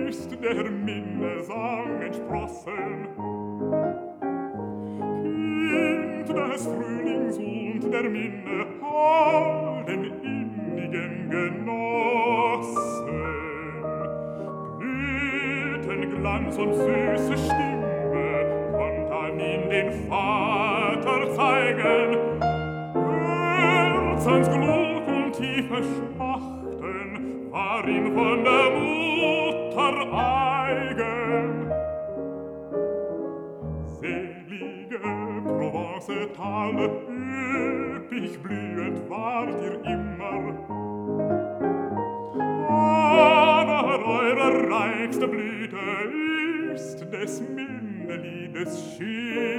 ist der Minnesang entsprossen. Kind des Frühlings und der Minne, allen innigen Genossen. Blütenglanz und süße Stimme konnten ihn den Vater zeigen. Herzensglut und tiefe Schmachten war ihm von der Mutter eigen. Selige Provence-Tal, üppig blühend ward ihr immer. Aber eure reichste Blüte ist des Minneliedes Schirm.